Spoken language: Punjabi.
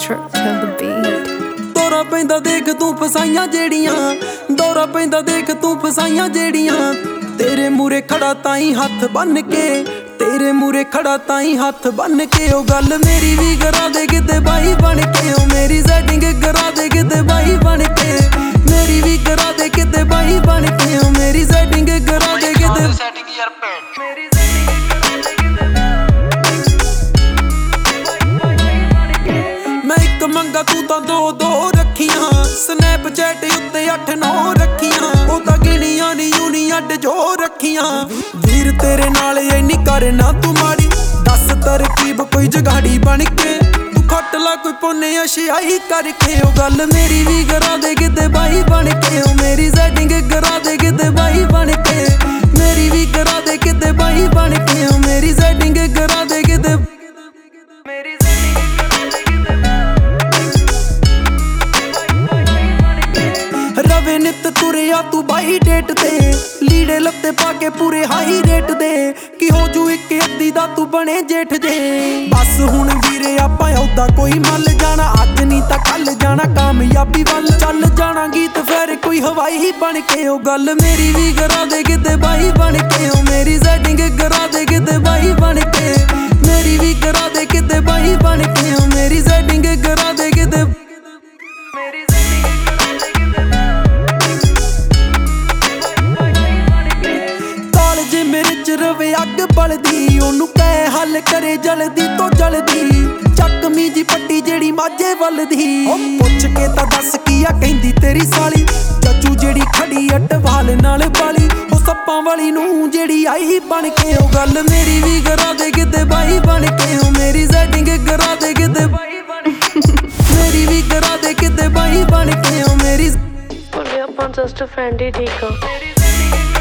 Trip kill the beat. ਦੌਰਾ ਪੈਂਦਾ ਦੇਖ ਤੂੰ ਫਸਾਈਆਂ ਜਿਹੜੀਆਂ, ਦੌਰਾ ਪੈਂਦਾ ਦੇਖ ਤੂੰ ਫਸਾਈਆਂ ਜਿਹੜੀਆਂ। ਤੇਰੇ ਮੂਰੇ ਖੜਾ ਤਾਈ ਹੱਥ ਬੰਨ ਕੇ, ਤੇਰੇ ਮੂਰੇ ਖੜਾ ਤਾਈ ਹੱਥ ਬੰਨ ਕੇ। ਉਹ ਗੱਲ ਮੇਰੀ ਵੀ ਕਰਾ ਦੇ ਕਿਤੇ ਬਾਈ ਬਣ ਕੇ, ਉਹ ਮੇਰੀ ਸੈਟਿੰਗ ਕਰਾ ਦੇ ਕਿਤੇ ਬਾਈ ਬਣ ਕੇ, ਮੇਰੀ ਵੀ ਕਰਾ ਦੇ ਕਿਤੇ ਬਾਈ ਬਣ ਕੇ, ਉਹ ਮੇਰੀ ਸੈਟਿੰਗ ਕਰਾ ਦੇ ਕਿਤੇ ਸੈਟਿੰਗ ਯਾਰ ਭੈਣ ਮੇਰੀ ਮੈਂ ਇੱਕ ਮੰਗਾ ਤੂੰ ਤਾਂ ਦੋ ਰੱਖੀਆਂ, ਸਨੈਪਚੈਟ ਉੱਤੇ 8-9 ਰੱਖੀਆਂ। ਉਹ ਤਾਂ ਗਿਣੀਆਂ ਨੀ ਯੂਨੀ ਅੱਡ ਜੋ ਰੱਖੀਆਂ। ਵੀਰ ਤੇਰੇ ਨਾਲ ਇੰਨੀ ਕਰਨਾ ਤੂੰ ਮਾੜੀ, ਦੱਸ ਤਰਕੀਬ ਕੋਈ ਜਗਾੜੀ ਬਣ ਕੇ। ਤੂੰ ਖੱਟ ਲਾ ਕੋਈ ਪੁੰਨੇ ਅਸ਼ਿਆਈ ਕਰਕੇ। ਉਹ ਗੱਲ ਮੇਰੀ ਵੀ ਕਰਾ ਦੇ ਕਿਤੇ ਬਾਈ ਬਣ ਕੇ, ਉਹ ਮੇਰੀ ਸੈਟਿੰਗ ਕਰਾ ਦੇ ਕਿਤੇ ਬਾਈ ਬਣ ਕੇ, ਮੇਰੀ ਵੀ ਕਰਾ ਦੇ ਕਿਤੇ ਬਾਈ ਬਣ ਕੇ, ਉਹ ਮੇਰੀ ਸੈਟਿੰਗ ਕਰਾ ਦੇ ਕਿਤੇ ਰਵੇ ਨਿਤ ਤੁਰਿਆ ਤੂੰ ਬਾਈ ਡੇਟ ਤੇ, ਲੀੜੇ ਲੱਤੇ ਪਾ ਕੇ ਪੂਰੇ ਹਾਈ ਰੇਟ ਦੇ। ਕੀ ਹੋ ਜੂ ਇੱਕ ਅੱਧੀ ਦਾ ਤੂੰ ਬਣੇ ਜੇਠ ਜੇ। ਬਸ ਹੁਣ ਵੀਰੇ ਆਪਾਂ ਉਹਦਾ ਕੋਈ ਮੱਲ ਜਾਣਾ, ਅੱਜ ਨਹੀਂ ਤਾਂ ਕੱਲ ਜਾਣਾ ਕਾਮਯਾਬੀ ਵੱਲ। ਚੱਲ ਜਾਣਾ ਗੀਤ ਫਿਰ ਕੋਈ ਹਵਾਈ ਬਣ ਕੇ। ਉਹ ਗੱਲ ਮੇਰੀ ਵੀ ਕਰਾ ਦੇ ਕਿਤੇ ਬਾਈ ਬਣ ਕੇ, ਉਹ ਮੇਰੀ ਸੈਟਿੰਗ ਕਰਾ ਦੇ ਕਿਤੇ ਬਾਈ ਬਣ ਕੇ, ਮੇਰੀ ਵੀ ਕਰਾ ਦੇ ਕਿਤੇ ਬਾਈ ਬਣ ਕੇ, ਉਹ ਮੇਰੀ ਸੈਟਿੰਗ ਕਰਾ ਦੇ ਕਿਤੇ ਮੇਰੇ ਚ ਰਵੇ ਅੱਗ ਬਲਦੀ। ਉਹਨੂੰ ਕਹਿ ਹੱਲ ਕਰੇ ਜਲਦੀ ਤੋਂ ਜਲਦੀ। ਚੱਕਮੀ ਜੀ ਪੱਟੀ ਜਿਹੜੀ ਮਾਝੇ ਵੱਲਦੀ। ਉਹ ਪੁੱਛ ਕੇ ਤਾਂ ਦੱਸ ਕੀ ਆ ਕਹਿੰਦੀ ਤੇਰੀ ਸਾਲੀ, ਚਾਚੂ ਜਿਹੜੀ ਖੜੀ ਅਟਵਾਲ ਨਾਲ ਵਾਲੀ। ਉਹ ਸੱਪਾਂ ਵਾਲੀ ਨੂੰ ਜਿਹੜੀ ਆਈ ਬਣ ਕੇ। ਉਹ ਗੱਲ ਮੇਰੀ ਵੀ ਕਰਾ ਦੇ ਕਿਤੇ ਬਾਈ ਬਣ ਕੇ, ਉਹ ਮੇਰੀ ਸੈਟਿੰਗ ਕਰਾ ਦੇ ਕਿਤੇ ਮੇਰੀ ਵੀ ਕਰਾ ਦੇ ਕਿਤੇ ਬਾਈ ਬਣ ਕੇ, ਉਹ ਮੇਰੀ ਆਪਾਂ ਜਸਟ ਫਰੈਂਡ ਹੀ ਠੀਕ ਆ।